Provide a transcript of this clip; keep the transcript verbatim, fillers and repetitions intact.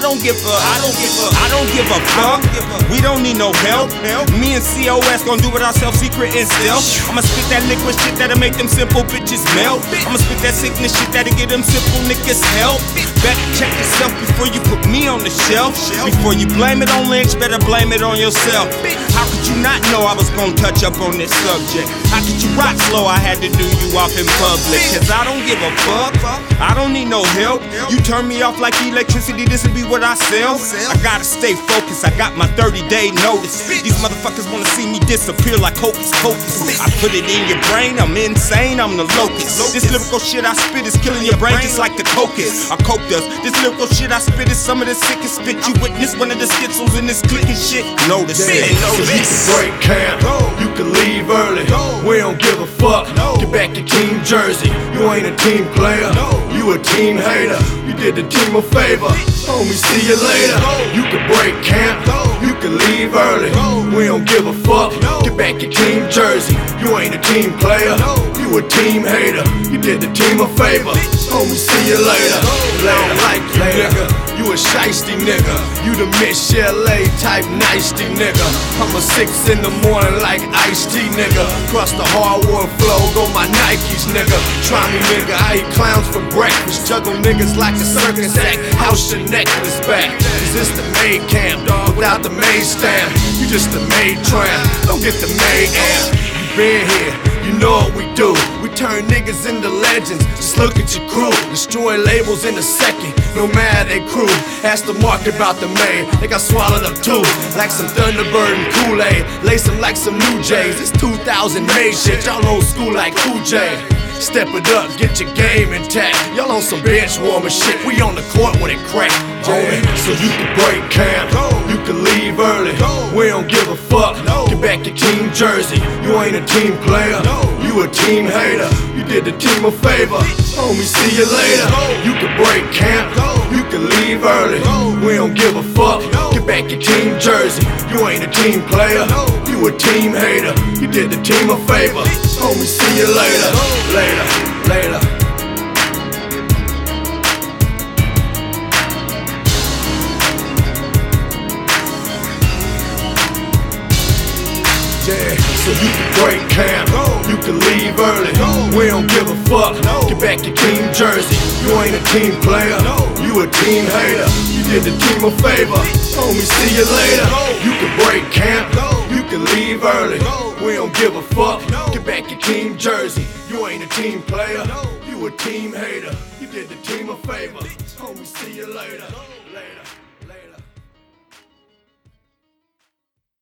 don't give a, I don't give a, I don't give a fuck. We don't need no help. Me and C O S gon' do it ourselves, secret and stealth. I'ma spit that liquid shit that'll make them simple bitches melt. I'ma spit that sickness shit that'll get them simple niggas help. Better check yourself before you put me on the shelf. Before you blame it on Lynch, better blame it on yourself. How could you not know I was gon' touch up on this subject? How could you rock slow? I had to do you off in public. Cause I don't give a fuck, I don't need no help. You turn me off like electricity, this'll be what I sell. I gotta stay focused, I got my thirty day notice. These motherfuckers wanna see me disappear like hocus pocus. I put it in your brain, I'm insane, I'm the locust. This lyrical shit I spit is killing your brain just like the coke is. Or coke does. This lyrical shit I spit is some of the sickest spit. You witness one of the schizos in this clicking shit. Notice it, notice it. You can break camp, you can leave early. We don't give a fuck. Get back your team jersey. You ain't a team player, you a team hater. You did the team a favor. Homie, see you later. You can break camp, you can leave early. We don't give a fuck. Get back your team jersey. You ain't a team player, you a team hater. You did the team a favor. Homie, see you later. Later, like you, nigga. You a shiesty nigga. You the Miss L A type nicety nigga. I'm a six in the morning like Ice-T nigga. Cross the hardwood flow, go my Nikes nigga. Try me nigga, I eat clowns for breakfast. Juggle niggas like a circus act. House your necklace back. Cause it's the maid camp, without the maid stamp. You just the maid tramp, don't get the maid amp. You been here, you know what we do. We turn niggas into legends. Just look at your crew. Destroy labels in a second, no matter they crew. Ask the market about the maid, they got swallowed up too. Like some Thunderbird and Kool-Aid. Lace them like some New Jays. It's two thousand made shit, y'all old school like Cool J. Step it up, get your game intact. Y'all on some bench warmer shit, we on the court when it crack. Yeah. So you can break camp, you can leave early. We don't give a fuck. Get back your team jersey. You ain't a team player, you a team hater. You did the team a favor. Homie, see you later. You can break camp, you can leave early. We don't give a fuck. Get back your team jersey. You ain't a team player, you a team hater. You did the team a favor. Homie, see you later. Later, later. Yeah, so you can break camp, you can leave early. We don't give a fuck. Get back your team jersey. You ain't a team player, you a team hater. You did the team a favor. Homie, see you later. You can break camp, you can leave early. We don't give a fuck. Get back your team jersey. You ain't a team player, you a team hater. You did the team a favor.